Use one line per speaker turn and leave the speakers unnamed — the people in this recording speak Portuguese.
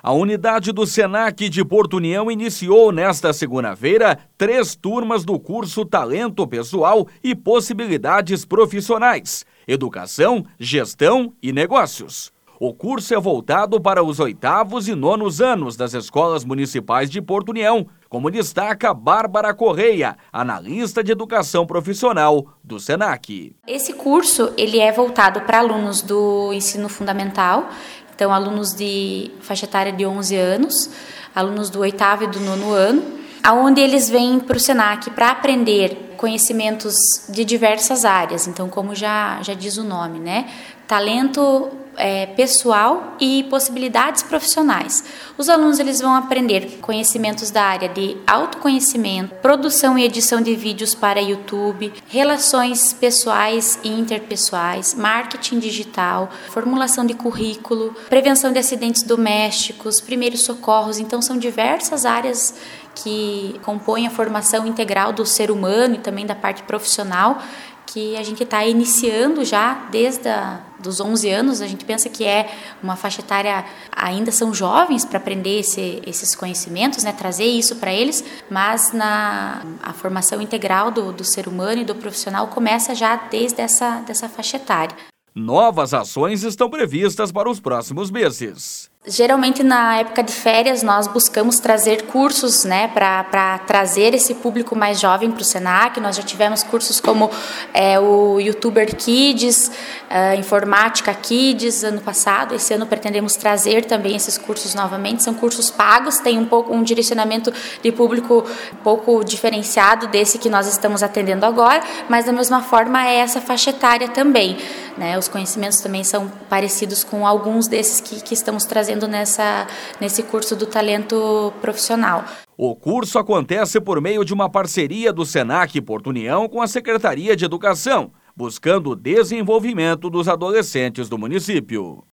A unidade do Senac de Porto União iniciou nesta segunda-feira 3 turmas do curso Talento Pessoal e Possibilidades Profissionais, Educação, Gestão e Negócios. O curso é voltado para os 8º e 9º anos das escolas municipais de Porto União, como destaca Bárbara Correia, analista de educação profissional do Senac.
Esse curso ele é voltado para alunos do ensino fundamental, então alunos de faixa etária de 11 anos, alunos do 8º e do 9º ano, onde eles vêm para o Senac para aprender conhecimentos de diversas áreas. Então, como já diz o nome, né? Talento pessoal e possibilidades profissionais. Os alunos eles vão aprender conhecimentos da área de autoconhecimento, produção e edição de vídeos para YouTube, relações pessoais e interpessoais, marketing digital, formulação de currículo, prevenção de acidentes domésticos, primeiros socorros. Então, são diversas áreas que compõem a formação integral do ser humano e também da parte profissional, que a gente está iniciando já desde os 11 anos. A gente pensa que é uma faixa etária, ainda são jovens para aprender esses conhecimentos, né, trazer isso para eles, mas a formação integral do ser humano e do profissional começa já desde dessa faixa etária.
Novas ações estão previstas para os próximos meses.
Geralmente, na época de férias, nós buscamos trazer cursos, né, para trazer esse público mais jovem para o Senac. Nós já tivemos cursos como o YouTuber Kids, Informática Kids, ano passado. Esse ano pretendemos trazer também esses cursos novamente. São cursos pagos, tem um direcionamento de público um pouco diferenciado desse que nós estamos atendendo agora, mas da mesma forma é essa faixa etária também, né? Os conhecimentos também são parecidos com alguns desses que estamos trazendo nesse curso do talento profissional.
O curso acontece por meio de uma parceria do Senac Porto União com a Secretaria de Educação, buscando o desenvolvimento dos adolescentes do município.